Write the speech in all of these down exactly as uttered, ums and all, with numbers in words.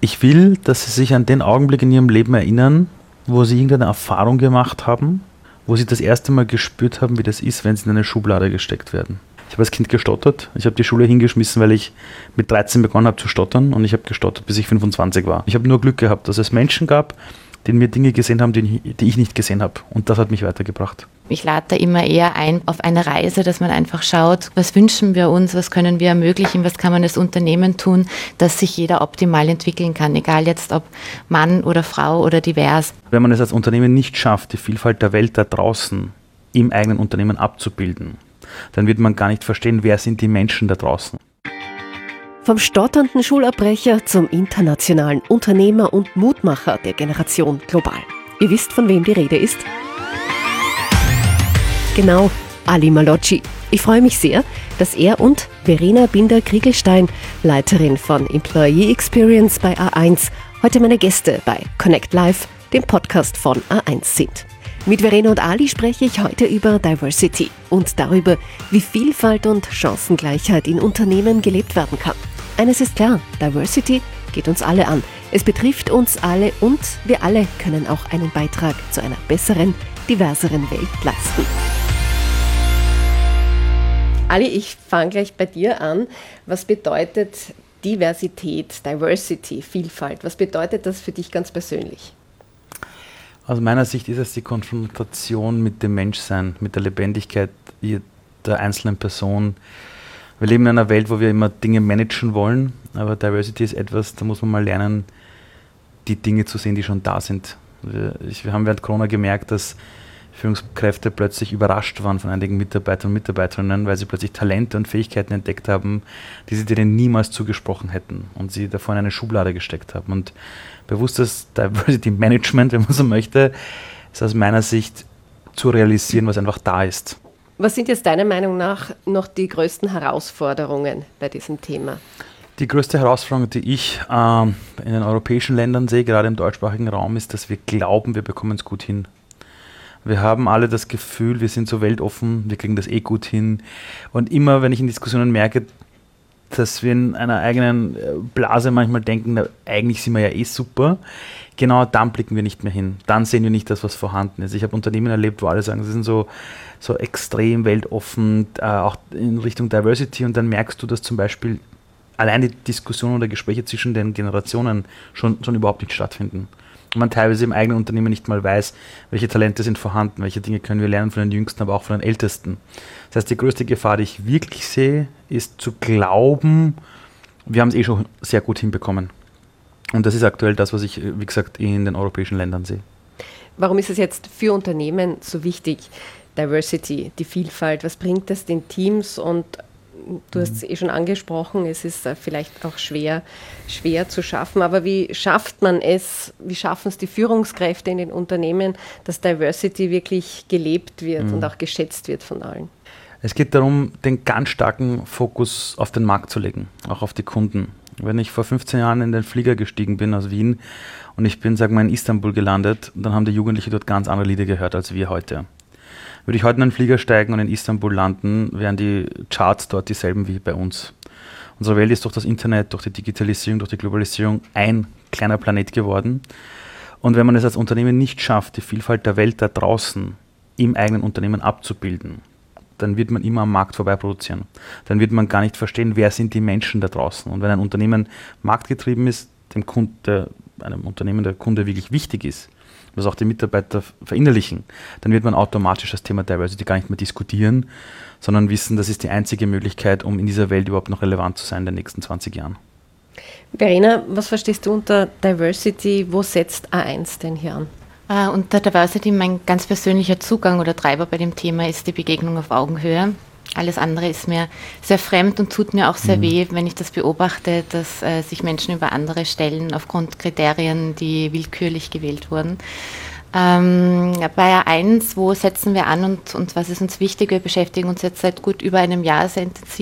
Ich will, dass sie sich an den Augenblick in ihrem Leben erinnern, wo sie irgendeine Erfahrung gemacht haben, wo sie das erste Mal gespürt haben, wie das ist, wenn sie in eine Schublade gesteckt werden. Ich habe als Kind gestottert. Ich habe die Schule hingeschmissen, weil ich mit dreizehn begonnen habe zu stottern, und ich habe gestottert, bis ich fünfundzwanzig war. Ich habe nur Glück gehabt, dass es Menschen gab, die in mir Dinge gesehen haben, die, die ich nicht gesehen habe. Und das hat mich weitergebracht. Ich lade da immer eher ein auf eine Reise, dass man einfach schaut, was wünschen wir uns, was können wir ermöglichen, was kann man als Unternehmen tun, dass sich jeder optimal entwickeln kann, egal jetzt ob Mann oder Frau oder divers. Wenn man es als Unternehmen nicht schafft, die Vielfalt der Welt da draußen im eigenen Unternehmen abzubilden, dann wird man gar nicht verstehen, wer sind die Menschen da draußen. Vom stotternden Schulabbrecher zum internationalen Unternehmer und Mutmacher der Generation global. Ihr wisst, von wem die Rede ist? Genau, Ali Malocci. Ich freue mich sehr, dass er und Verena Binder-Kriegelstein, Leiterin von Employee Experience bei A eins, heute meine Gäste bei Connect Live, dem Podcast von A eins sind. Mit Verena und Ali spreche ich heute über Diversity und darüber, wie Vielfalt und Chancengleichheit in Unternehmen gelebt werden kann. Eines ist klar, Diversity geht uns alle an. Es betrifft uns alle und wir alle können auch einen Beitrag zu einer besseren, diverseren Welt leisten. Ali, ich fange gleich bei dir an. Was bedeutet Diversität, Diversity, Vielfalt? Was bedeutet das für dich ganz persönlich? Aus meiner Sicht ist es die Konfrontation mit dem Menschsein, mit der Lebendigkeit der einzelnen Person. Wir leben in einer Welt, wo wir immer Dinge managen wollen, aber Diversity ist etwas, da muss man mal lernen, die Dinge zu sehen, die schon da sind. Wir, ich, wir haben während Corona gemerkt, dass Führungskräfte plötzlich überrascht waren von einigen Mitarbeitern und Mitarbeiterinnen, weil sie plötzlich Talente und Fähigkeiten entdeckt haben, die sie denen niemals zugesprochen hätten und sie davor in eine Schublade gesteckt haben. Und bewusstes Diversity Management, wenn man so möchte, ist aus meiner Sicht zu realisieren, was einfach da ist. Was sind jetzt deiner Meinung nach noch die größten Herausforderungen bei diesem Thema? Die größte Herausforderung, die ich äh, in den europäischen Ländern sehe, gerade im deutschsprachigen Raum, ist, dass wir glauben, wir bekommen es gut hin. Wir haben alle das Gefühl, wir sind so weltoffen, wir kriegen das eh gut hin. Und immer, wenn ich in Diskussionen merke, dass wir in einer eigenen Blase manchmal denken, na, eigentlich sind wir ja eh super, genau dann blicken wir nicht mehr hin. Dann sehen wir nicht das, was vorhanden ist. Ich habe Unternehmen erlebt, wo alle sagen, sie sind so, so extrem weltoffen, äh, auch in Richtung Diversity, und dann merkst du, dass zum Beispiel allein die Diskussionen oder Gespräche zwischen den Generationen schon, schon überhaupt nicht stattfinden. Und man teilweise im eigenen Unternehmen nicht mal weiß, welche Talente sind vorhanden, welche Dinge können wir lernen von den Jüngsten, aber auch von den Ältesten. Das heißt, die größte Gefahr, die ich wirklich sehe, ist zu glauben, wir haben es eh schon sehr gut hinbekommen. Und das ist aktuell das, was ich, wie gesagt, in den europäischen Ländern sehe. Warum ist es jetzt für Unternehmen so wichtig, Diversity, die Vielfalt? Was bringt das den Teams? Und du hast es eh schon angesprochen, es ist vielleicht auch schwer, schwer zu schaffen, aber wie schafft man es, wie schaffen es die Führungskräfte in den Unternehmen, dass Diversity wirklich gelebt wird mhm. und auch geschätzt wird von allen? Es geht darum, den ganz starken Fokus auf den Markt zu legen, auch auf die Kunden. Wenn ich vor fünfzehn Jahren in den Flieger gestiegen bin aus Wien und ich bin, sagen wir, in Istanbul gelandet, dann haben die Jugendlichen dort ganz andere Lieder gehört als wir heute. Würde ich heute in einen Flieger steigen und in Istanbul landen, wären die Charts dort dieselben wie bei uns. Unsere Welt ist durch das Internet, durch die Digitalisierung, durch die Globalisierung ein kleiner Planet geworden. Und wenn man es als Unternehmen nicht schafft, die Vielfalt der Welt da draußen im eigenen Unternehmen abzubilden, dann wird man immer am Markt vorbei produzieren. Dann wird man gar nicht verstehen, wer sind die Menschen da draußen. Und wenn ein Unternehmen marktgetrieben ist, dem Kunde, einem Unternehmen der Kunde wirklich wichtig ist, was auch die Mitarbeiter verinnerlichen, dann wird man automatisch das Thema Diversity gar nicht mehr diskutieren, sondern wissen, das ist die einzige Möglichkeit, um in dieser Welt überhaupt noch relevant zu sein in den nächsten zwanzig Jahren. Verena, was verstehst du unter Diversity? Wo setzt A eins denn hier an? Uh, unter Diversity mein ganz persönlicher Zugang oder Treiber bei dem Thema ist die Begegnung auf Augenhöhe. Alles andere ist mir sehr fremd und tut mir auch sehr mhm. weh, wenn ich das beobachte, dass äh, sich Menschen über andere stellen aufgrund Kriterien, die willkürlich gewählt wurden. Ähm, bei A eins, wo setzen wir an und, und was ist uns wichtig? Wir beschäftigen uns jetzt seit gut über einem Jahr sehr intensiv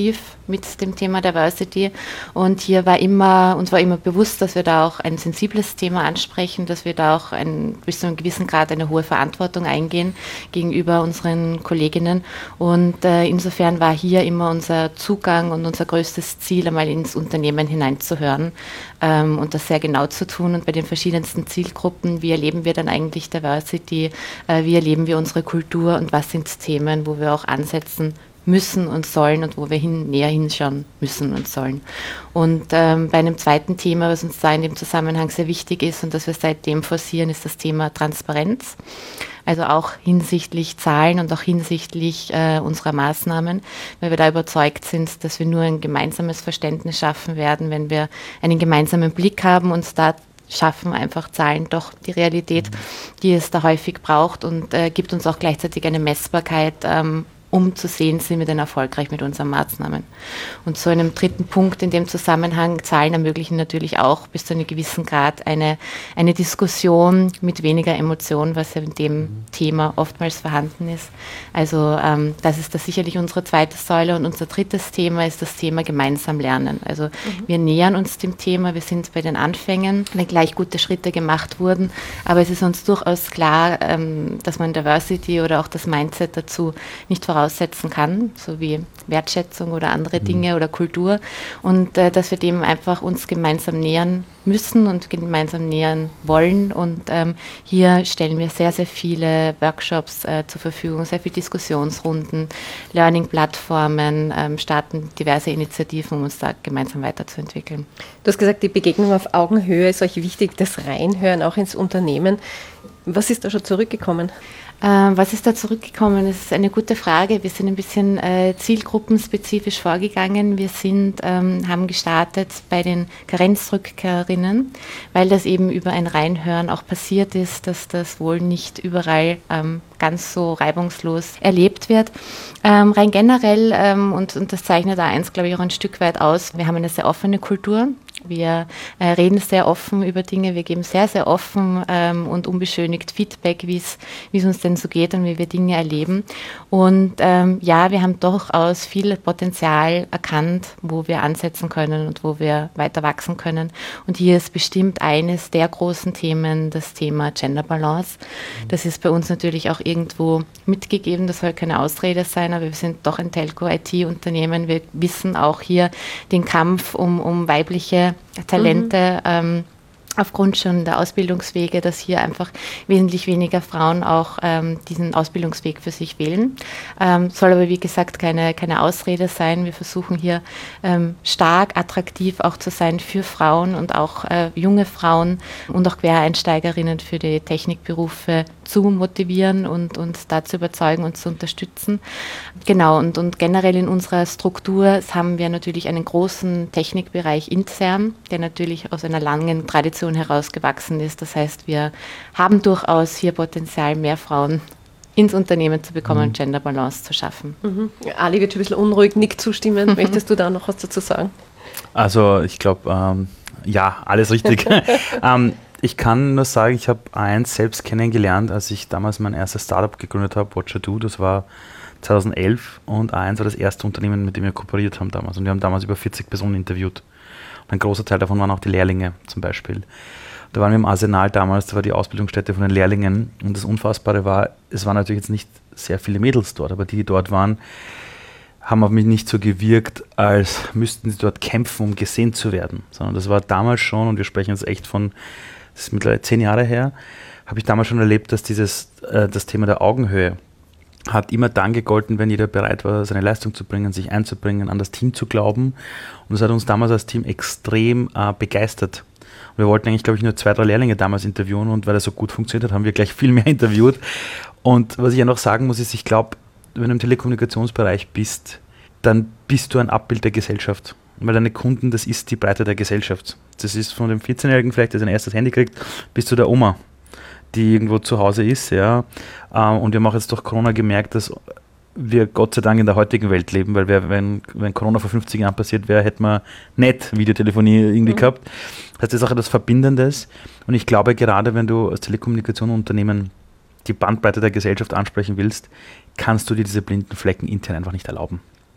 mit dem Thema Diversity. Und hier war immer, uns war immer bewusst, dass wir da auch ein sensibles Thema ansprechen, dass wir da auch ein, bis zu einem gewissen Grad eine hohe Verantwortung eingehen gegenüber unseren Kolleginnen. Und äh, insofern war hier immer unser Zugang und unser größtes Ziel, einmal ins Unternehmen hineinzuhören ähm, und das sehr genau zu tun. Und bei den verschiedensten Zielgruppen, wie erleben wir dann eigentlich Diversity, äh, wie erleben wir unsere Kultur und was sind Themen, wo wir auch ansetzen müssen und sollen und wo wir hin, näher hinschauen müssen und sollen. Und ähm, bei einem zweiten Thema, was uns da in dem Zusammenhang sehr wichtig ist und das wir seitdem forcieren, ist das Thema Transparenz. Also auch hinsichtlich Zahlen und auch hinsichtlich äh, unserer Maßnahmen, weil wir da überzeugt sind, dass wir nur ein gemeinsames Verständnis schaffen werden, wenn wir einen gemeinsamen Blick haben und da schaffen einfach Zahlen doch die Realität, die es da häufig braucht und äh, gibt uns auch gleichzeitig eine Messbarkeit, ähm, um zu sehen, sind wir denn erfolgreich mit unseren Maßnahmen. Und zu einem dritten Punkt in dem Zusammenhang, Zahlen ermöglichen natürlich auch bis zu einem gewissen Grad eine, eine Diskussion mit weniger Emotion, was ja in dem mhm. Thema oftmals vorhanden ist. Also ähm, das ist da sicherlich unsere zweite Säule und unser drittes Thema ist das Thema gemeinsam lernen. Also mhm. wir nähern uns dem Thema, wir sind bei den Anfängen, wenn gleich gute Schritte gemacht wurden, aber es ist uns durchaus klar, ähm, dass man Diversity oder auch das Mindset dazu nicht voraussetzen kann, so wie Wertschätzung oder andere mhm. Dinge oder Kultur und äh, dass wir dem einfach uns gemeinsam nähern müssen und gemeinsam nähern wollen und ähm, hier stellen wir sehr, sehr viele Workshops äh, zur Verfügung, sehr viele Diskussionsrunden, Learning-Plattformen, ähm, starten diverse Initiativen, um uns da gemeinsam weiterzuentwickeln. Du hast gesagt, die Begegnung auf Augenhöhe ist euch wichtig, das Reinhören auch ins Unternehmen. Was ist da schon zurückgekommen? Ähm, was ist da zurückgekommen? Das ist eine gute Frage. Wir sind ein bisschen äh, zielgruppenspezifisch vorgegangen. Wir sind, ähm, haben gestartet bei den Karenzrückkehrerinnen, weil das eben über ein Reinhören auch passiert ist, dass das wohl nicht überall ähm, ganz so reibungslos erlebt wird. Ähm, rein generell, ähm, und, und das zeichnet A eins, glaube ich, auch ein Stück weit aus, wir haben eine sehr offene Kultur. Wir äh, reden sehr offen über Dinge, wir geben sehr, sehr offen ähm, und unbeschönigt Feedback, wie es uns denn so geht und wie wir Dinge erleben. Und ähm, ja, wir haben durchaus viel Potenzial erkannt, wo wir ansetzen können und wo wir weiter wachsen können. Und hier ist bestimmt eines der großen Themen das Thema Gender Balance. Das ist bei uns natürlich auch irgendwo mitgegeben, das soll keine Ausrede sein, aber wir sind doch ein Telco-I T-Unternehmen. Wir wissen auch hier den Kampf um, um weibliche Talente, mhm. ähm, aufgrund schon der Ausbildungswege, dass hier einfach wesentlich weniger Frauen auch ähm, diesen Ausbildungsweg für sich wählen. Ähm, soll aber wie gesagt keine, keine Ausrede sein. Wir versuchen hier ähm, stark attraktiv auch zu sein für Frauen und auch äh, junge Frauen und auch Quereinsteigerinnen für die Technikberufe zu motivieren und uns da zu überzeugen und zu unterstützen. Genau, und, und generell in unserer Struktur haben wir natürlich einen großen Technikbereich intern, der natürlich aus einer langen Tradition herausgewachsen ist. Das heißt, wir haben durchaus hier Potenzial, mehr Frauen ins Unternehmen zu bekommen, mhm. Gender Balance zu schaffen. Mhm. Ali wird schon ein bisschen unruhig, nickt zustimmend. Mhm. Möchtest du da noch was dazu sagen? Also ich glaube, ähm, ja, alles richtig. ähm, ich kann nur sagen, ich habe eins selbst kennengelernt, als ich damals mein erstes Startup gegründet habe, Watchadoo, das war zweitausendelf und A eins war das erste Unternehmen, mit dem wir kooperiert haben damals und wir haben damals über vierzig Personen interviewt. Ein großer Teil davon waren auch die Lehrlinge zum Beispiel. Da waren wir im Arsenal damals, da war die Ausbildungsstätte von den Lehrlingen und das Unfassbare war, es waren natürlich jetzt nicht sehr viele Mädels dort, aber die, die dort waren, haben auf mich nicht so gewirkt, als müssten sie dort kämpfen, um gesehen zu werden, sondern das war damals schon, und wir sprechen jetzt echt von, das ist mittlerweile zehn Jahre her, habe ich damals schon erlebt, dass dieses, äh, das Thema der Augenhöhe hat immer dann gegolten, wenn jeder bereit war, seine Leistung zu bringen, sich einzubringen, an das Team zu glauben. Und das hat uns damals als Team extrem äh, begeistert. Und wir wollten eigentlich, glaube ich, nur zwei, drei Lehrlinge damals interviewen und weil das so gut funktioniert hat, haben wir gleich viel mehr interviewt. Und was ich ja noch sagen muss, ist, ich glaube, wenn du im Telekommunikationsbereich bist, dann bist du ein Abbild der Gesellschaft. Weil deine Kunden, das ist die Breite der Gesellschaft. Das ist von dem vierzehnjährigen vielleicht, der sein erstes Handy kriegt, bis zu der Oma, die irgendwo zu Hause ist, ja. Und wir haben auch jetzt durch Corona gemerkt, dass wir Gott sei Dank in der heutigen Welt leben, weil wir, wenn, wenn Corona vor fünfzig Jahren passiert wäre, hätten wir nicht Videotelefonie irgendwie mhm. gehabt. Das heißt, das ist auch etwas Verbindendes. Und ich glaube, gerade wenn du als Telekommunikationsunternehmen die Bandbreite der Gesellschaft ansprechen willst, kannst du dir diese blinden Flecken intern einfach nicht erlauben.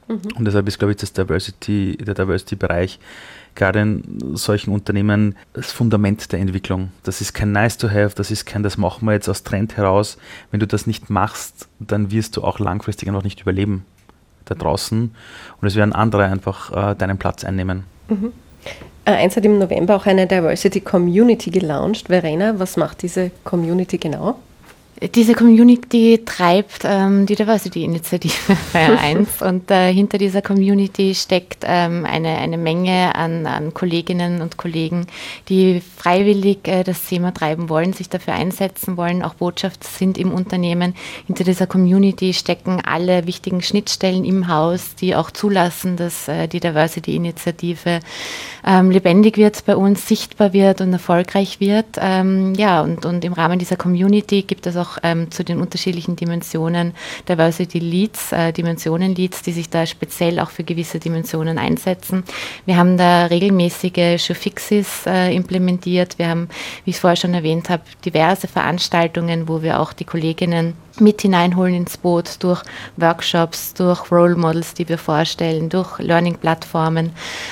Mhm. Und deshalb ist, glaube ich, das Diversity, der Diversity-Bereich gerade in solchen Unternehmen das Fundament der Entwicklung. Das ist kein Nice to have, das ist kein, das machen wir jetzt aus Trend heraus. Wenn du das nicht machst, dann wirst du auch langfristig einfach nicht überleben da draußen und es werden andere einfach äh, deinen Platz einnehmen. Mhm. A eins hat im November auch eine Diversity Community gelauncht. Verena, was macht diese Community genau? Diese Community treibt ähm, die Diversity-Initiative bei A eins und äh, hinter dieser Community steckt ähm, eine, eine Menge an, an Kolleginnen und Kollegen, die freiwillig äh, das Thema treiben wollen, sich dafür einsetzen wollen, auch Botschafter sind im Unternehmen. Hinter dieser Community stecken alle wichtigen Schnittstellen im Haus, die auch zulassen, dass äh, die Diversity-Initiative ähm, lebendig wird bei uns, sichtbar wird und erfolgreich wird. Ähm, ja, und, und im Rahmen dieser Community gibt es auch Ähm, zu den unterschiedlichen Dimensionen Diversity Leads, äh, Dimensionen Leads, die sich da speziell auch für gewisse Dimensionen einsetzen. Wir haben da regelmäßige Showfixes äh, implementiert. Wir haben, wie ich es vorher schon erwähnt habe, diverse Veranstaltungen, wo wir auch die Kolleginnen mit hineinholen ins Boot durch Workshops, durch Role Models, die wir vorstellen, durch Learning-Plattformen.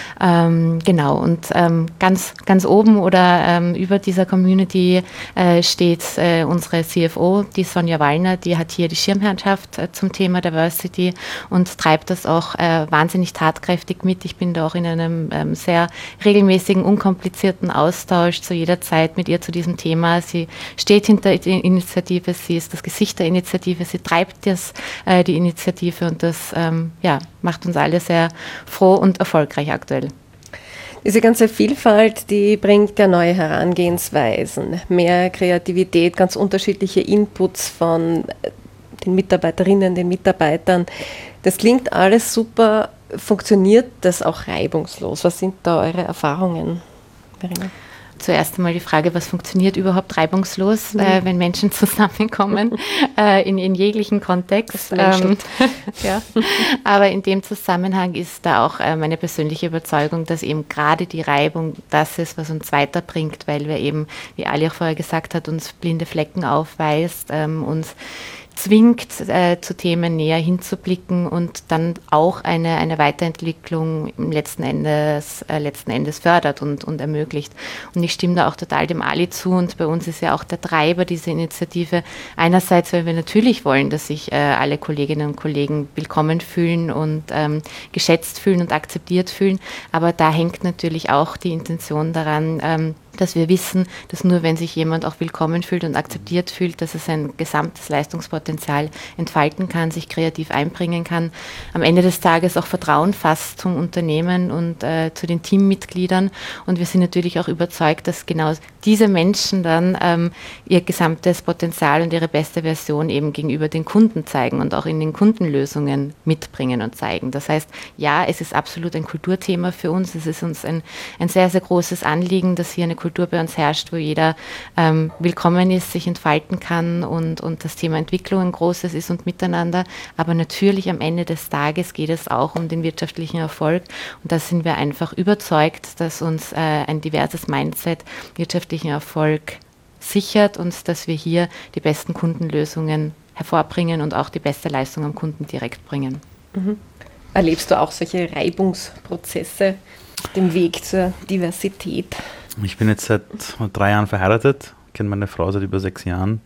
Ähm, genau, und ähm, ganz, ganz oben oder ähm, über dieser Community äh, steht äh, unsere C F O, die Sonja Wallner, die hat hier die Schirmherrschaft äh, zum Thema Diversity und treibt das auch äh, wahnsinnig tatkräftig mit. Ich bin da auch in einem ähm, sehr regelmäßigen, unkomplizierten Austausch zu jeder Zeit mit ihr zu diesem Thema. Sie steht hinter der Initiative, sie ist das Gesicht der Initiative, sie treibt das, äh, die Initiative und das ähm, ja, macht uns alle sehr froh und erfolgreich aktuell. Diese ganze Vielfalt, die bringt ja neue Herangehensweisen, mehr Kreativität, ganz unterschiedliche Inputs von den Mitarbeiterinnen, den Mitarbeitern. Das klingt alles super. Funktioniert das auch reibungslos? Was sind da eure Erfahrungen, Verena? Zuerst einmal die Frage, was funktioniert überhaupt reibungslos, mhm. äh, wenn Menschen zusammenkommen, äh, in, in jeglichen Kontext. Ähm, ja. Aber in dem Zusammenhang ist da auch äh, meine persönliche Überzeugung, dass eben gerade die Reibung das ist, was uns weiterbringt, weil wir eben, wie Ali auch vorher gesagt hat, uns blinde Flecken aufweist, ähm, uns zwingt, äh, zu Themen näher hinzublicken und dann auch eine, eine Weiterentwicklung im letzten Endes, äh, letzten Endes fördert und, und ermöglicht. Und ich stimme da auch total dem Ali zu und bei uns ist ja auch der Treiber dieser Initiative einerseits, weil wir natürlich wollen, dass sich äh, alle Kolleginnen und Kollegen willkommen fühlen und ähm, geschätzt fühlen und akzeptiert fühlen, aber da hängt natürlich auch die Intention daran, ähm, dass wir wissen, dass nur wenn sich jemand auch willkommen fühlt und akzeptiert fühlt, dass er sein gesamtes Leistungspotenzial entfalten kann, sich kreativ einbringen kann, am Ende des Tages auch Vertrauen fasst zum Unternehmen und äh, zu den Teammitgliedern. Und wir sind natürlich auch überzeugt, dass genau diese Menschen dann ähm, ihr gesamtes Potenzial und ihre beste Version eben gegenüber den Kunden zeigen und auch in den Kundenlösungen mitbringen und zeigen. Das heißt, ja, es ist absolut ein Kulturthema für uns. Es ist uns ein, ein sehr, sehr großes Anliegen, dass hier eine Kultur bei uns herrscht, wo jeder ähm, willkommen ist, sich entfalten kann und, und das Thema Entwicklung ein großes ist und Miteinander. Aber natürlich am Ende des Tages geht es auch um den wirtschaftlichen Erfolg und da sind wir einfach überzeugt, dass uns äh, ein diverses Mindset wirtschaftlichen Erfolg sichert und dass wir hier die besten Kundenlösungen hervorbringen und auch die beste Leistung am Kunden direkt bringen. Mhm. Erlebst du auch solche Reibungsprozesse auf dem Weg zur Diversität? Ich bin jetzt seit drei Jahren verheiratet, kenne meine Frau seit über sechs Jahren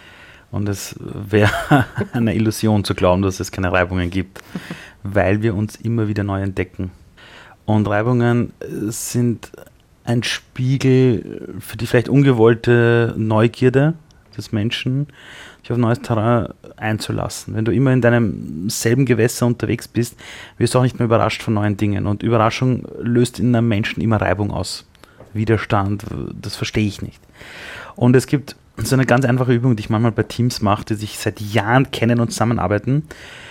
und es wäre eine Illusion zu glauben, dass es keine Reibungen gibt, weil wir uns immer wieder neu entdecken. Und Reibungen sind ein Spiegel für die vielleicht ungewollte Neugierde des Menschen, sich auf neues Terrain einzulassen. Wenn du immer in deinem selben Gewässer unterwegs bist, wirst du auch nicht mehr überrascht von neuen Dingen. Und Überraschung löst in einem Menschen immer Reibung aus. Widerstand, das verstehe ich nicht. Und es gibt so eine ganz einfache Übung, die ich manchmal bei Teams mache, die sich seit Jahren kennen und zusammenarbeiten.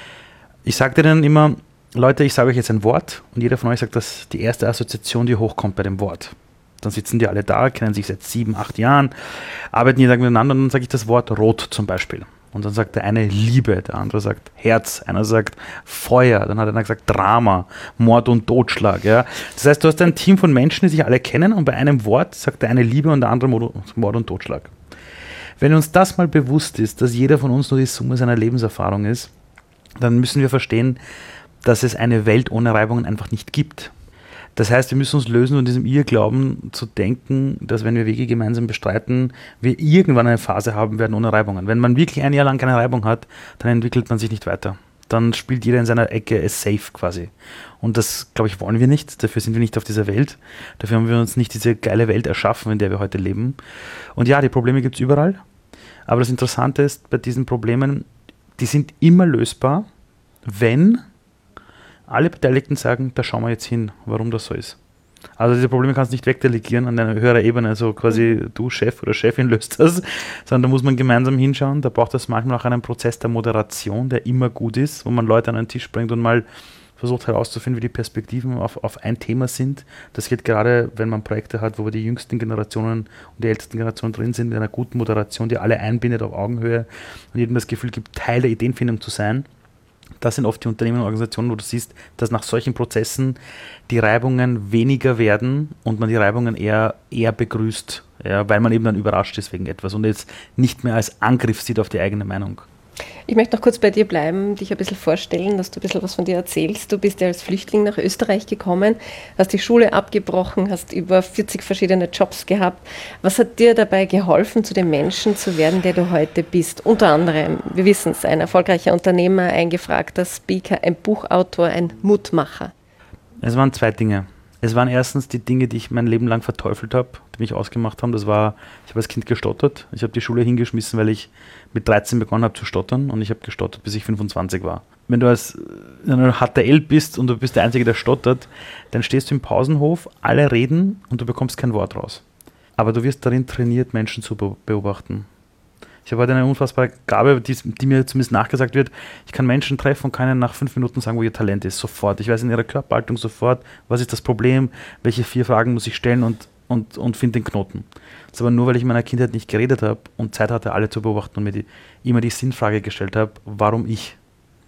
Ich sage denen immer, Leute, ich sage euch jetzt ein Wort und jeder von euch sagt das die erste Assoziation, die hochkommt bei dem Wort. Dann sitzen die alle da, kennen sich seit sieben, acht Jahren, arbeiten jeden Tag miteinander und dann sage ich das Wort Rot zum Beispiel. Und dann sagt der eine Liebe, der andere sagt Herz, einer sagt Feuer, dann hat einer gesagt Drama, Mord und Totschlag. Ja. Das heißt, du hast ein Team von Menschen, die sich alle kennen und bei einem Wort sagt der eine Liebe und der andere Mord und Totschlag. Wenn uns das mal bewusst ist, dass jeder von uns nur die Summe seiner Lebenserfahrung ist, dann müssen wir verstehen, dass es eine Welt ohne Reibungen einfach nicht gibt. Das heißt, wir müssen uns lösen von diesem Irrglauben zu denken, dass wenn wir Wege gemeinsam bestreiten, wir irgendwann eine Phase haben werden ohne Reibungen. Wenn man wirklich ein Jahr lang keine Reibung hat, dann entwickelt man sich nicht weiter. Dann spielt jeder in seiner Ecke as safe quasi. Und das, glaube ich, wollen wir nicht. Dafür sind wir nicht auf dieser Welt. Dafür haben wir uns nicht diese geile Welt erschaffen, in der wir heute leben. Und ja, die Probleme gibt es überall. Aber das Interessante ist, bei diesen Problemen, die sind immer lösbar, wenn alle Beteiligten sagen, da schauen wir jetzt hin, warum das so ist. Also diese Probleme kannst du nicht wegdelegieren an einer höheren Ebene, also quasi du Chef oder Chefin löst das, sondern da muss man gemeinsam hinschauen. Da braucht es manchmal auch einen Prozess der Moderation, der immer gut ist, wo man Leute an einen Tisch bringt und mal versucht herauszufinden, wie die Perspektiven auf, auf ein Thema sind. Das geht gerade, wenn man Projekte hat, wo die jüngsten Generationen und die ältesten Generationen drin sind, mit einer guten Moderation, die alle einbindet auf Augenhöhe und jedem das Gefühl gibt, Teil der Ideenfindung zu sein. Das sind oft die Unternehmen und Organisationen, wo du siehst, dass nach solchen Prozessen die Reibungen weniger werden und man die Reibungen eher, eher begrüßt, ja, weil man eben dann überrascht ist wegen etwas und jetzt nicht mehr als Angriff sieht auf die eigene Meinung. Ich möchte noch kurz bei dir bleiben, dich ein bisschen vorstellen, dass du ein bisschen was von dir erzählst. Du bist ja als Flüchtling nach Österreich gekommen, hast die Schule abgebrochen, hast über vierzig verschiedene Jobs gehabt. Was hat dir dabei geholfen, zu dem Menschen zu werden, der du heute bist? Unter anderem, wir wissen es, ein erfolgreicher Unternehmer, ein gefragter Speaker, ein Buchautor, ein Mutmacher. Es waren zwei Dinge. Es waren erstens die Dinge, die ich mein Leben lang verteufelt habe, die mich ausgemacht haben. Das war, ich habe als Kind gestottert. Ich habe die Schule hingeschmissen, weil ich mit dreizehn begonnen habe zu stottern und ich habe gestottert, bis ich fünfundzwanzig war. Wenn du als in einer H T L bist und du bist der Einzige, der stottert, dann stehst du im Pausenhof, alle reden und du bekommst kein Wort raus. Aber du wirst darin trainiert, Menschen zu beobachten. Ich habe heute eine unfassbare Gabe, die, die mir zumindest nachgesagt wird. Ich kann Menschen treffen und kann ihnen nach fünf Minuten sagen, wo ihr Talent ist. Sofort. Ich weiß in ihrer Körperhaltung sofort, was ist das Problem, welche vier Fragen muss ich stellen und, und, und finde den Knoten. Das ist aber nur, weil ich in meiner Kindheit nicht geredet habe und Zeit hatte, alle zu beobachten und mir die, immer die Sinnfrage gestellt habe, warum ich?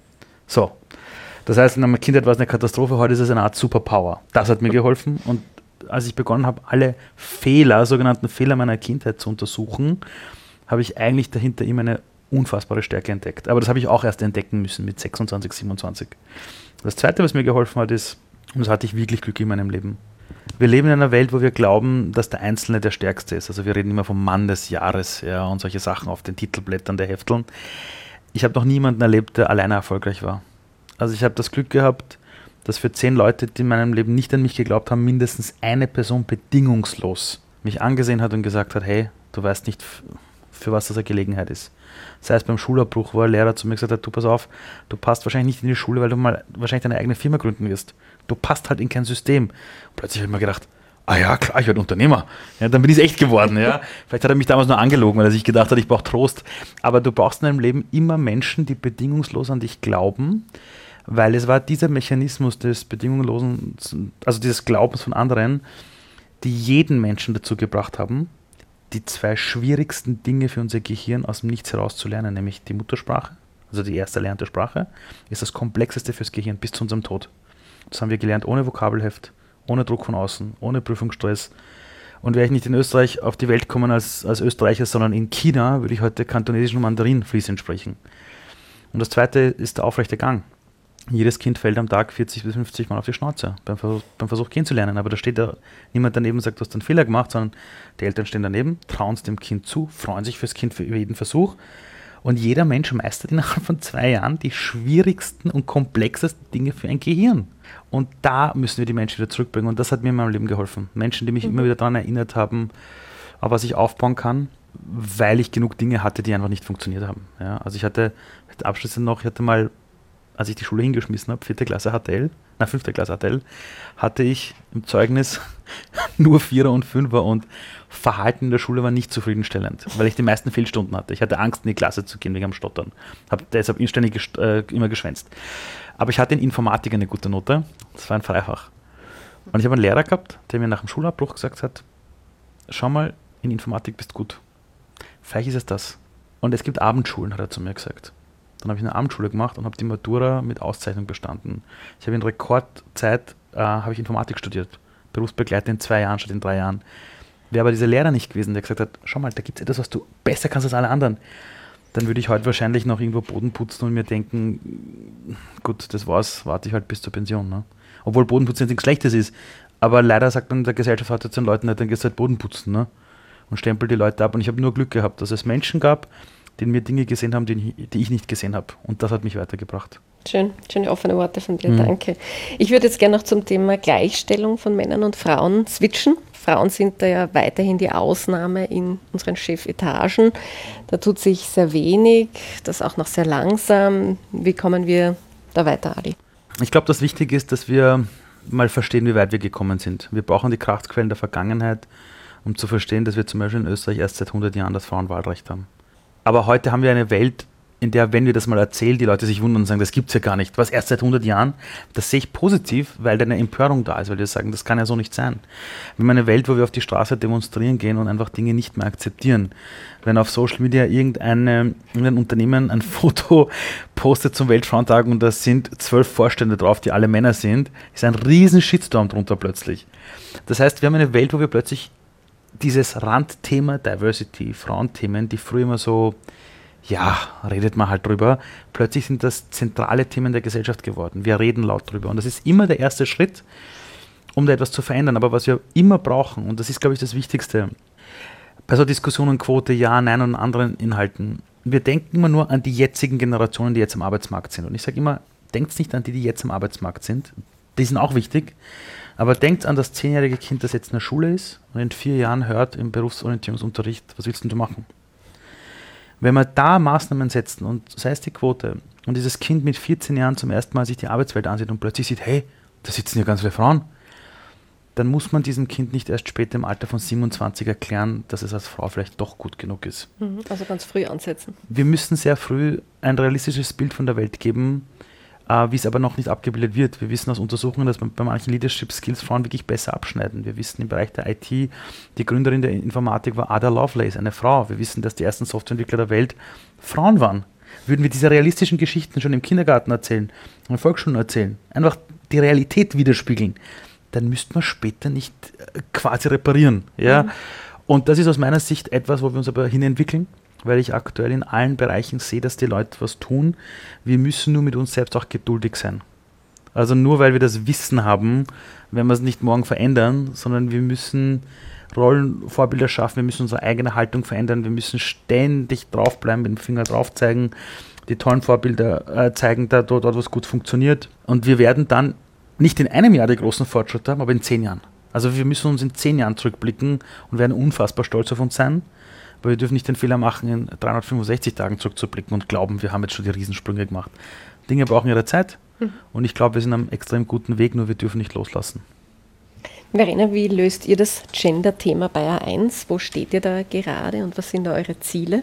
So. Das heißt, in meiner Kindheit war es eine Katastrophe, heute ist es eine Art Superpower. Das hat mir geholfen und als ich begonnen habe, alle Fehler, sogenannten Fehler meiner Kindheit zu untersuchen, habe ich eigentlich dahinter immer eine unfassbare Stärke entdeckt. Aber das habe ich auch erst entdecken müssen mit sechsundzwanzig, siebenundzwanzig. Das Zweite, was mir geholfen hat, ist, und das hatte ich wirklich Glück in meinem Leben, wir leben in einer Welt, wo wir glauben, dass der Einzelne der Stärkste ist. Also wir reden immer vom Mann des Jahres, ja, und solche Sachen auf den Titelblättern der Hefteln. Ich habe noch niemanden erlebt, der alleine erfolgreich war. Also ich habe das Glück gehabt, dass für zehn Leute, die in meinem Leben nicht an mich geglaubt haben, mindestens eine Person bedingungslos mich angesehen hat und gesagt hat, hey, du weißt nicht, für was das eine Gelegenheit ist. Sei es beim Schulabbruch, wo ein Lehrer zu mir gesagt hat, du pass auf, du passt wahrscheinlich nicht in die Schule, weil du mal wahrscheinlich deine eigene Firma gründen wirst. Du passt halt in kein System. Und plötzlich habe ich mir gedacht, ah ja, klar, ich werde Unternehmer. Ja, dann bin ich es echt geworden. Ja. Vielleicht hat er mich damals nur angelogen, weil er sich gedacht hat, ich brauche Trost. Aber du brauchst in deinem Leben immer Menschen, die bedingungslos an dich glauben, weil es war dieser Mechanismus des bedingungslosen, also dieses Glaubens von anderen, die jeden Menschen dazu gebracht haben, die zwei schwierigsten Dinge für unser Gehirn aus dem Nichts heraus zu lernen, nämlich die Muttersprache, also die erste erlernte Sprache, ist das komplexeste fürs Gehirn bis zu unserem Tod. Das haben wir gelernt ohne Vokabelheft, ohne Druck von außen, ohne Prüfungsstress. Und wäre ich nicht in Österreich auf die Welt gekommen als, als Österreicher, sondern in China, würde ich heute Kantonesisch und Mandarin fließend sprechen. Und das Zweite ist der aufrechte Gang. Jedes Kind fällt am Tag vierzig bis fünfzig Mal auf die Schnauze beim Versuch, beim Versuch gehen zu lernen. Aber da steht da niemand daneben und sagt, du hast einen Fehler gemacht, sondern die Eltern stehen daneben, trauen es dem Kind zu, freuen sich fürs Kind für jeden Versuch. Und jeder Mensch meistert innerhalb von zwei Jahren die schwierigsten und komplexesten Dinge für ein Gehirn. Und da müssen wir die Menschen wieder zurückbringen. Und das hat mir in meinem Leben geholfen. Menschen, die mich mhm. immer wieder daran erinnert haben, auf was ich aufbauen kann, weil ich genug Dinge hatte, die einfach nicht funktioniert haben. Ja, also ich hatte, abschließend noch, ich hatte mal, als ich die Schule hingeschmissen habe, vierte Klasse H T L, na fünfte Klasse H T L, hatte ich im Zeugnis nur Vierer und Fünfer und Verhalten in der Schule war nicht zufriedenstellend, weil ich die meisten Fehlstunden hatte. Ich hatte Angst, in die Klasse zu gehen wegen am Stottern. Habe deshalb inständig gest- äh, immer geschwänzt. Aber ich hatte in Informatik eine gute Note. Das war ein Freifach. Und ich habe einen Lehrer gehabt, der mir nach dem Schulabbruch gesagt hat, schau mal, in Informatik bist du gut. Vielleicht ist es das. Und es gibt Abendschulen, hat er zu mir gesagt. Dann habe ich eine Abendschule gemacht und habe die Matura mit Auszeichnung bestanden. Ich habe in Rekordzeit äh, habe ich Informatik studiert. Berufsbegleiter in zwei Jahren statt in drei Jahren. Wäre aber dieser Lehrer nicht gewesen, der gesagt hat, schau mal, da gibt es etwas, was du besser kannst als alle anderen. dann würde ich heute wahrscheinlich noch irgendwo Boden putzen und mir denken, gut, das war's, warte ich halt bis zur Pension. Ne? Obwohl Bodenputzen nichts Schlechtes ist. Aber leider sagt man in der Gesellschaft heute zu den Leuten, dann gehst du halt Boden putzen, ne? Und stempelt die Leute ab. Und ich habe nur Glück gehabt, dass es Menschen gab, die in mir Dinge gesehen haben, die, die ich nicht gesehen habe. Und das hat mich weitergebracht. Schön, schöne offene Worte von dir, mhm. danke. Ich würde jetzt gerne noch zum Thema Gleichstellung von Männern und Frauen switchen. Frauen sind da ja weiterhin die Ausnahme in unseren Chefetagen. Da tut sich sehr wenig, das auch noch sehr langsam. Wie kommen wir da weiter, Adi? Ich glaube, das Wichtige ist, dass wir mal verstehen, wie weit wir gekommen sind. Wir brauchen die Kraftquellen der Vergangenheit, um zu verstehen, dass wir zum Beispiel in Österreich erst seit hundert Jahren das Frauenwahlrecht haben. Aber heute haben wir eine Welt, in der, wenn wir das mal erzählen, die Leute sich wundern und sagen, das gibt es ja gar nicht. Was erst seit hundert Jahren? Das sehe ich positiv, weil da eine Empörung da ist, weil wir sagen, das kann ja so nicht sein. Wir haben eine Welt, wo wir auf die Straße demonstrieren gehen und einfach Dinge nicht mehr akzeptieren. Wenn auf Social Media irgendeine, irgendein Unternehmen ein Foto postet zum Weltfrauentag und da sind zwölf Vorstände drauf, die alle Männer sind, ist ein riesen Shitstorm drunter plötzlich. Das heißt, wir haben eine Welt, wo wir plötzlich dieses Randthema Diversity, Frauenthemen, die früher immer so, ja, redet man halt drüber, plötzlich sind das zentrale Themen der Gesellschaft geworden. Wir reden laut drüber und das ist immer der erste Schritt, um da etwas zu verändern. Aber was wir immer brauchen, und das ist, glaube ich, das Wichtigste, bei so Diskussionen, Quote, Ja, Nein und anderen Inhalten, wir denken immer nur an die jetzigen Generationen, die jetzt am Arbeitsmarkt sind. Und ich sage immer, denkt nicht an die, die jetzt am Arbeitsmarkt sind. Die sind auch wichtig. Aber denkt an das zehnjährige Kind, das jetzt in der Schule ist und in vier Jahren hört im Berufsorientierungsunterricht, was willst denn du machen? Wenn wir da Maßnahmen setzen und sei es die Quote und dieses Kind mit vierzehn Jahren zum ersten Mal sich die Arbeitswelt ansieht und plötzlich sieht, hey, da sitzen ja ganz viele Frauen, dann muss man diesem Kind nicht erst später im Alter von siebenundzwanzig erklären, dass es als Frau vielleicht doch gut genug ist. Also ganz früh ansetzen. Wir müssen sehr früh ein realistisches Bild von der Welt geben, Uh, wie es aber noch nicht abgebildet wird. Wir wissen aus Untersuchungen, dass man bei manchen Leadership Skills Frauen wirklich besser abschneiden. Wir wissen im Bereich der I T, die Gründerin der Informatik war Ada Lovelace, eine Frau. Wir wissen, dass die ersten Softwareentwickler der Welt Frauen waren. Würden wir diese realistischen Geschichten schon im Kindergarten erzählen, in der Volksschule erzählen, einfach die Realität widerspiegeln, dann müssten wir später nicht äh, quasi reparieren. Ja? Mhm. Und das ist aus meiner Sicht etwas, wo wir uns aber hinentwickeln, weil ich aktuell in allen Bereichen sehe, dass die Leute was tun. Wir müssen nur mit uns selbst auch geduldig sein. Also nur weil wir das Wissen haben, werden wir es nicht morgen verändern, sondern wir müssen Rollenvorbilder schaffen, wir müssen unsere eigene Haltung verändern, wir müssen ständig draufbleiben, mit dem Finger drauf zeigen, die tollen Vorbilder äh, zeigen, da dort, dort was gut funktioniert. Und wir werden dann nicht in einem Jahr die großen Fortschritte haben, aber in zehn Jahren. Also wir müssen uns in zehn Jahren zurückblicken und werden unfassbar stolz auf uns sein. Aber wir dürfen nicht den Fehler machen, in dreihundertfünfundsechzig Tagen zurückzublicken und glauben, wir haben jetzt schon die Riesensprünge gemacht. Dinge brauchen ihre Zeit mhm. und ich glaube, wir sind am extrem guten Weg, nur wir dürfen nicht loslassen. Verena, wie löst ihr das Gender-Thema bei A eins? Wo steht ihr da gerade und was sind da eure Ziele?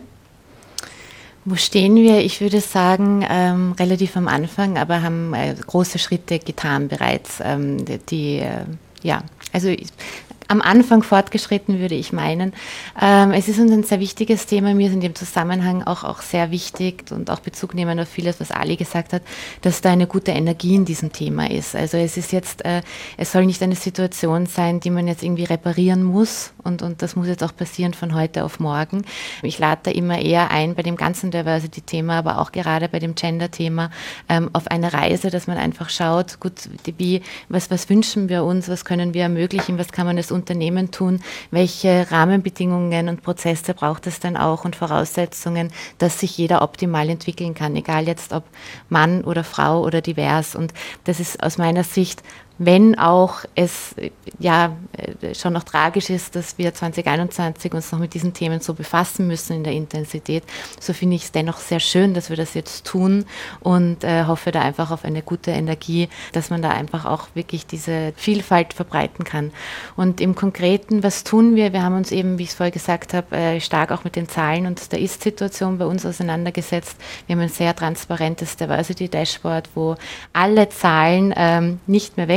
Wo stehen wir? Ich würde sagen, ähm, relativ am Anfang, aber haben äh, große Schritte getan bereits. Ähm, die, die äh, ja, also am Anfang fortgeschritten, würde ich meinen. Ähm, es ist uns ein sehr wichtiges Thema. Mir ist in dem Zusammenhang auch, auch sehr wichtig und auch Bezug nehmen auf vieles, was Ali gesagt hat, dass da eine gute Energie in diesem Thema ist. Also es ist jetzt, äh, es soll nicht eine Situation sein, die man jetzt irgendwie reparieren muss und, und das muss jetzt auch passieren von heute auf morgen. Ich lade da immer eher ein bei dem ganzen Diversity-Thema, aber auch gerade bei dem Gender-Thema ähm, auf eine Reise, dass man einfach schaut, gut, wie, was, was wünschen wir uns, was können wir ermöglichen, was kann man als Unternehmen tun, welche Rahmenbedingungen und Prozesse braucht es dann auch und Voraussetzungen, dass sich jeder optimal entwickeln kann, egal jetzt ob Mann oder Frau oder divers. Und das ist aus meiner Sicht, wenn auch es ja schon noch tragisch ist, dass wir zwanzig einundzwanzig uns noch mit diesen Themen so befassen müssen in der Intensität, so finde ich es dennoch sehr schön, dass wir das jetzt tun und äh, hoffe da einfach auf eine gute Energie, dass man da einfach auch wirklich diese Vielfalt verbreiten kann. Und im Konkreten, was tun wir? Wir haben uns eben, wie ich es vorher gesagt habe, äh, stark auch mit den Zahlen und der Ist-Situation bei uns auseinandergesetzt. Wir haben ein sehr transparentes Diversity-Dashboard, wo alle Zahlen ähm, nicht mehr weg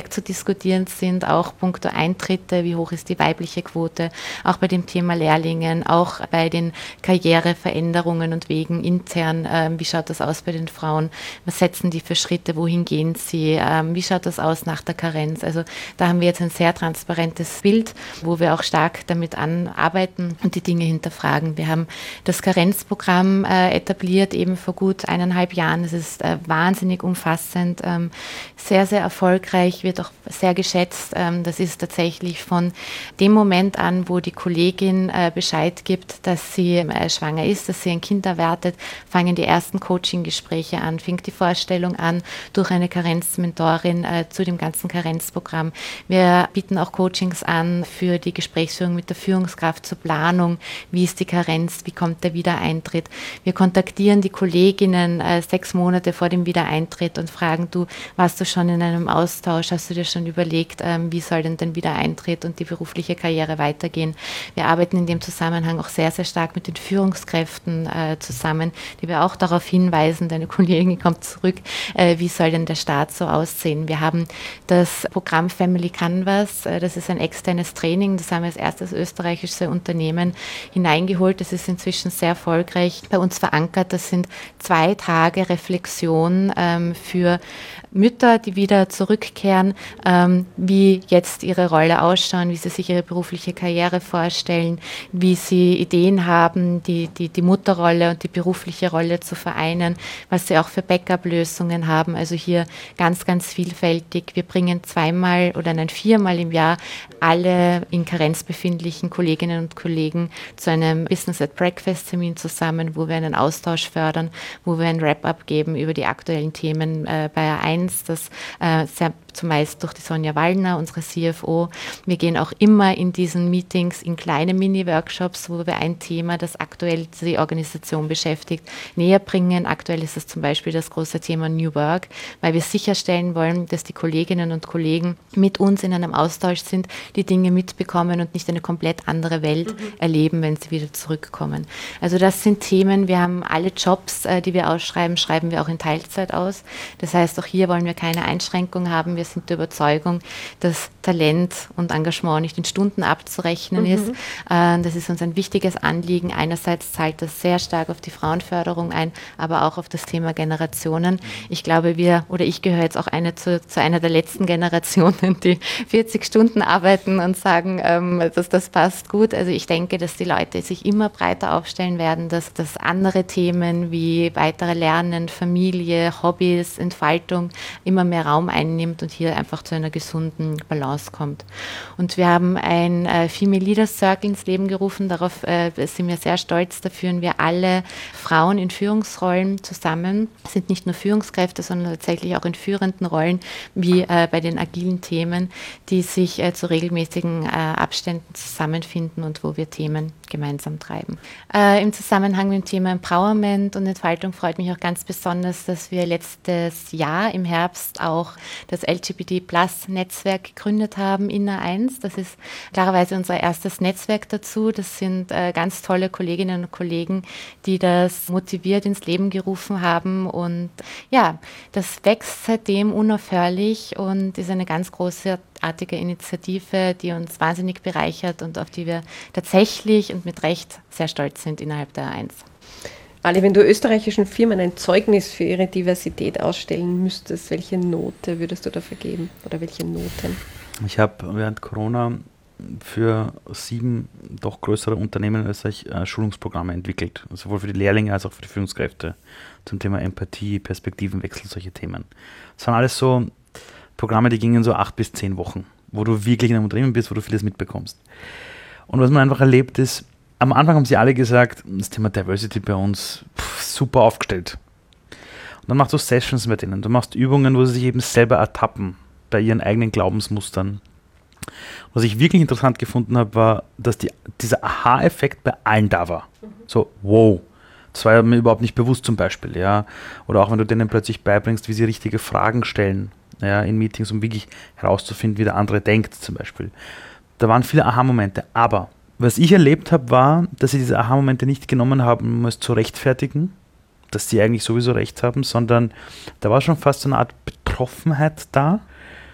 verstärkt zu diskutieren sind, auch punkto Eintritte, wie hoch ist die weibliche Quote, auch bei dem Thema Lehrlingen, auch bei den Karriereveränderungen und Wegen intern, ähm, wie schaut das aus bei den Frauen, was setzen die für Schritte, wohin gehen sie, ähm, wie schaut das aus nach der Karenz. Also da haben wir jetzt ein sehr transparentes Bild, wo wir auch stark damit anarbeiten und die Dinge hinterfragen. Wir haben das Karenzprogramm äh, etabliert, eben vor gut eineinhalb Jahren. Es ist äh, wahnsinnig umfassend, ähm, sehr, sehr erfolgreich, wird auch sehr geschätzt. Ähm, das ist tatsächlich von dem Moment an, wo die Kollegin äh, Bescheid gibt, dass sie äh, schwanger ist, dass sie ein Kind erwartet, fangen die ersten Coaching-Gespräche an, fängt die Vorstellung an durch eine Karenzmentorin äh, zu dem ganzen Karenzprogramm. Wir bieten auch Coachings an für die Gesprächsführung mit der Führungskraft zur Planung. Wie ist die Karenz? Wie kommt der Wiedereintritt? Wir kontaktieren die Kolleginnen äh, sechs Monate vor dem Wiedereintritt und fragen, du, warst du schon in einem Austausch? Hast du dir schon überlegt, ähm, wie soll denn dein Wiedereintritt und die berufliche Karriere weitergehen? Wir arbeiten in dem Zusammenhang auch sehr, sehr stark mit den Führungskräften äh, zusammen, die wir auch darauf hinweisen, deine Kollegin kommt zurück, äh, wie soll denn der Start so aussehen? Wir haben das Programm Family Canvas, äh, das ist ein externes Training, das haben wir als erstes österreichische Unternehmen hineingeholt. Das ist inzwischen sehr erfolgreich bei uns verankert. Das sind zwei Tage Reflexion ähm, für Mütter, die wieder zurückkehren, ähm, wie jetzt ihre Rolle ausschauen, wie sie sich ihre berufliche Karriere vorstellen, wie sie Ideen haben, die, die, die Mutterrolle und die berufliche Rolle zu vereinen, was sie auch für Backup-Lösungen haben. Also hier ganz, ganz vielfältig. Wir bringen zweimal oder nein, viermal im Jahr alle in Karenz befindlichen Kolleginnen und Kollegen zu einem Business at Breakfast Termin zusammen, wo wir einen Austausch fördern, wo wir ein Wrap-up geben über die aktuellen Themen äh, bei A eins, das äh, sehr zumeist durch die Sonja Wallner, unsere C F O. Wir gehen auch immer in diesen Meetings in kleine Mini-Workshops, wo wir ein Thema, das aktuell die Organisation beschäftigt, näher bringen. Aktuell ist es zum Beispiel das große Thema New Work, weil wir sicherstellen wollen, dass die Kolleginnen und Kollegen mit uns in einem Austausch sind, die Dinge mitbekommen und nicht eine komplett andere Welt mhm. erleben, wenn sie wieder zurückkommen. Also das sind Themen, wir haben alle Jobs, die wir ausschreiben, schreiben wir auch in Teilzeit aus. Das heißt, auch hier wollen wir keine Einschränkung haben. Wir sind der Überzeugung, dass Talent und Engagement nicht in Stunden abzurechnen mhm. ist. Das ist uns ein wichtiges Anliegen. Einerseits zahlt das sehr stark auf die Frauenförderung ein, aber auch auf das Thema Generationen. Ich glaube, wir oder ich gehöre jetzt auch eine zu, zu einer der letzten Generationen, die vierzig Stunden arbeiten und sagen, ähm, dass das passt gut. Also ich denke, dass die Leute sich immer breiter aufstellen werden, dass, dass andere Themen wie weitere Lernen, Familie, Hobbys, Entfaltung immer mehr Raum einnimmt und hier einfach zu einer gesunden Balance kommt. Und wir haben ein äh, Female Leaders Circle ins Leben gerufen. Darauf äh, sind wir sehr stolz. Da führen wir alle Frauen in Führungsrollen zusammen. Es sind nicht nur Führungskräfte, sondern tatsächlich auch in führenden Rollen, wie äh, bei den agilen Themen, die sich äh, zu regelmäßigen äh, Abständen zusammenfinden und wo wir Themen gemeinsam treiben. Äh, Im Zusammenhang mit dem Thema Empowerment und Entfaltung freut mich auch ganz besonders, dass wir letztes Jahr im Herbst auch das L G B T Plus Netzwerk gegründet haben in A eins. Das ist klarerweise unser erstes Netzwerk dazu. Das sind äh, ganz tolle Kolleginnen und Kollegen, die das motiviert ins Leben gerufen haben. Und ja, das wächst seitdem unaufhörlich und ist eine ganz großartige Initiative, die uns wahnsinnig bereichert und auf die wir tatsächlich und mit Recht sehr stolz sind innerhalb der A eins. Ali, wenn du österreichischen Firmen ein Zeugnis für ihre Diversität ausstellen müsstest, welche Note würdest du dafür geben oder welche Noten? Ich habe während Corona für sieben doch größere Unternehmen in Österreich äh, Schulungsprogramme entwickelt, sowohl für die Lehrlinge als auch für die Führungskräfte zum Thema Empathie, Perspektivenwechsel, solche Themen. Das waren alles so Programme, die gingen so acht bis zehn Wochen, wo du wirklich in einem Unternehmen bist, wo du vieles mitbekommst. Und was man einfach erlebt ist, am Anfang haben sie alle gesagt, das Thema Diversity bei uns pff, super aufgestellt. Und dann machst du Sessions mit ihnen, du machst Übungen, wo sie sich eben selber ertappen bei ihren eigenen Glaubensmustern. Was ich wirklich interessant gefunden habe, war, dass die, dieser Aha-Effekt bei allen da war. Mhm. So, wow, das war mir überhaupt nicht bewusst zum Beispiel. Ja? Oder auch wenn du denen plötzlich beibringst, wie sie richtige Fragen stellen, ja, in Meetings, um wirklich herauszufinden, wie der andere denkt zum Beispiel. Da waren viele Aha-Momente, aber was ich erlebt habe, war, dass sie diese Aha-Momente nicht genommen haben, um es zu rechtfertigen, dass sie eigentlich sowieso recht haben, sondern da war schon fast so eine Art Betroffenheit da, wo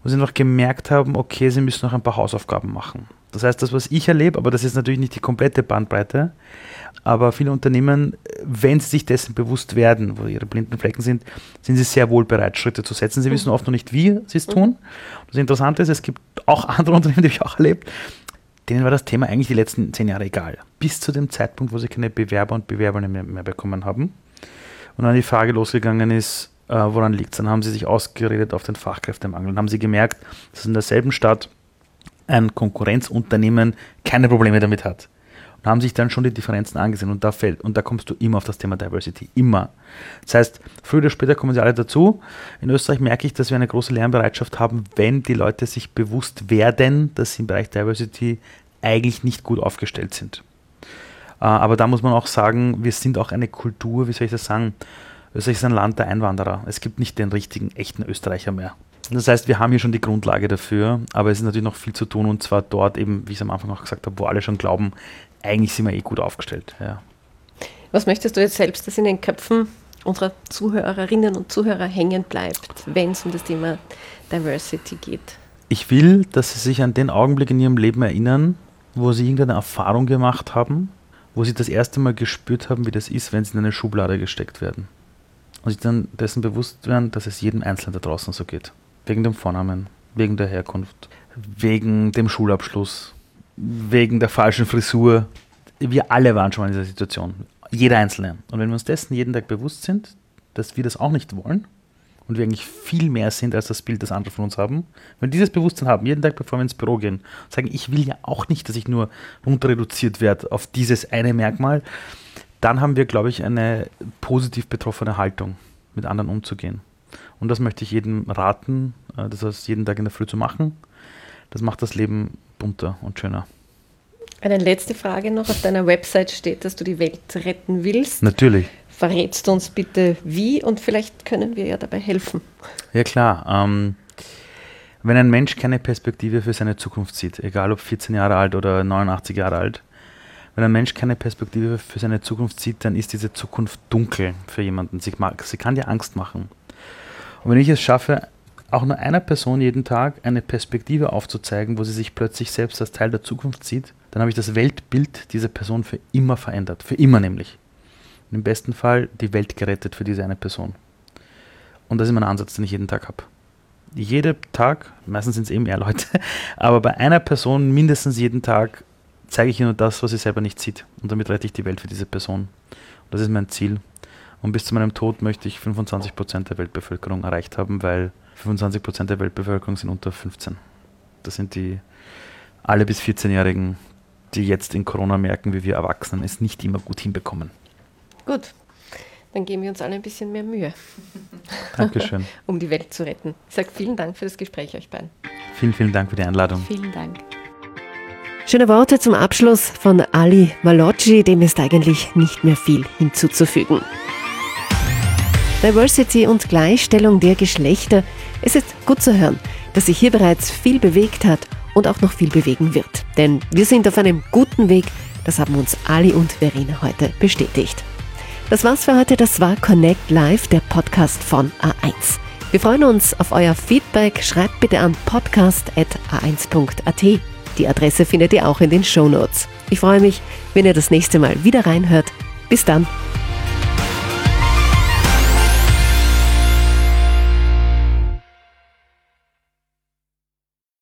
wo sie noch gemerkt haben, okay, sie müssen noch ein paar Hausaufgaben machen. Das heißt, das, was ich erlebe, aber das ist natürlich nicht die komplette Bandbreite, aber viele Unternehmen, wenn sie sich dessen bewusst werden, wo ihre blinden Flecken sind, sind sie sehr wohl bereit, Schritte zu setzen. Sie wissen oft noch nicht, wie sie es tun. Das Interessante ist, es gibt auch andere Unternehmen, die ich auch erlebt, denen war das Thema eigentlich die letzten zehn Jahre egal. Bis zu dem Zeitpunkt, wo sie keine Bewerber und Bewerberinnen mehr, mehr bekommen haben. Und dann die Frage losgegangen ist, äh, woran liegt es? Dann haben sie sich ausgeredet auf den Fachkräftemangel. Dann haben sie gemerkt, dass in derselben Stadt ein Konkurrenzunternehmen keine Probleme damit hat. Und haben sich dann schon die Differenzen angesehen. Und da fällt, und da kommst du immer auf das Thema Diversity. Immer. Das heißt, früher oder später kommen sie alle dazu. In Österreich merke ich, dass wir eine große Lernbereitschaft haben, wenn die Leute sich bewusst werden, dass sie im Bereich Diversity eigentlich nicht gut aufgestellt sind. Uh, aber da muss man auch sagen, wir sind auch eine Kultur, wie soll ich das sagen, Österreich ist ein Land der Einwanderer. Es gibt nicht den richtigen, echten Österreicher mehr. Das heißt, wir haben hier schon die Grundlage dafür, aber es ist natürlich noch viel zu tun und zwar dort eben, wie ich es am Anfang auch gesagt habe, wo alle schon glauben, eigentlich sind wir eh gut aufgestellt. Ja. Was möchtest du jetzt selbst, dass in den Köpfen unserer Zuhörerinnen und Zuhörer hängen bleibt, wenn es um das Thema Diversity geht? Ich will, dass sie sich an den Augenblick in ihrem Leben erinnern, wo sie irgendeine Erfahrung gemacht haben, wo sie das erste Mal gespürt haben, wie das ist, wenn sie in eine Schublade gesteckt werden. Und sich dann dessen bewusst werden, dass es jedem Einzelnen da draußen so geht. Wegen dem Vornamen, wegen der Herkunft, wegen dem Schulabschluss, wegen der falschen Frisur. Wir alle waren schon mal in dieser Situation. Jeder Einzelne. Und wenn wir uns dessen jeden Tag bewusst sind, dass wir das auch nicht wollen und wir eigentlich viel mehr sind als das Bild, das andere von uns haben, wenn wir dieses Bewusstsein haben, jeden Tag, bevor wir ins Büro gehen, sagen, ich will ja auch nicht, dass ich nur runter reduziert werde auf dieses eine Merkmal, dann haben wir, glaube ich, eine positiv betroffene Haltung, mit anderen umzugehen. Und das möchte ich jedem raten, das heißt, jeden Tag in der Früh zu machen. Das macht das Leben bunter und schöner. Eine letzte Frage noch. Auf deiner Website steht, dass du die Welt retten willst. Natürlich. Verrätst du uns bitte wie und vielleicht können wir ja dabei helfen. Ja klar. Ähm, wenn ein Mensch keine Perspektive für seine Zukunft sieht, egal ob vierzehn Jahre alt oder neunundachtzig Jahre alt, wenn ein Mensch keine Perspektive für seine Zukunft sieht, dann ist diese Zukunft dunkel für jemanden. Sie, mag, sie kann dir Angst machen. Und wenn ich es schaffe, auch nur einer Person jeden Tag eine Perspektive aufzuzeigen, wo sie sich plötzlich selbst als Teil der Zukunft sieht, dann habe ich das Weltbild dieser Person für immer verändert. Für immer nämlich. Und im besten Fall die Welt gerettet für diese eine Person. Und das ist mein Ansatz, den ich jeden Tag habe. Jeden Tag, meistens sind es eben mehr Leute, aber bei einer Person mindestens jeden Tag zeige ich ihr nur das, was sie selber nicht sieht. Und damit rette ich die Welt für diese Person. Und das ist mein Ziel. Und bis zu meinem Tod möchte ich fünfundzwanzig Prozent der Weltbevölkerung erreicht haben, weil fünfundzwanzig Prozent der Weltbevölkerung sind unter fünfzehn. Das sind die alle bis vierzehnjährigen, die jetzt in Corona merken, wie wir Erwachsenen es nicht immer gut hinbekommen. Gut, dann geben wir uns alle ein bisschen mehr Mühe. Dankeschön. Um die Welt zu retten. Ich sage vielen Dank für das Gespräch euch beiden. Vielen, vielen Dank für die Einladung. Vielen Dank. Schöne Worte zum Abschluss von Ali Malocci, dem ist eigentlich nicht mehr viel hinzuzufügen. Diversity und Gleichstellung der Geschlechter. Es ist gut zu hören, dass sich hier bereits viel bewegt hat und auch noch viel bewegen wird. Denn wir sind auf einem guten Weg, das haben uns Ali und Verena heute bestätigt. Das war's für heute, das war Connect Live, der Podcast von A eins. Wir freuen uns auf euer Feedback, schreibt bitte an podcast at a eins punkt a t. Die Adresse findet ihr auch in den Shownotes. Ich freue mich, wenn ihr das nächste Mal wieder reinhört. Bis dann!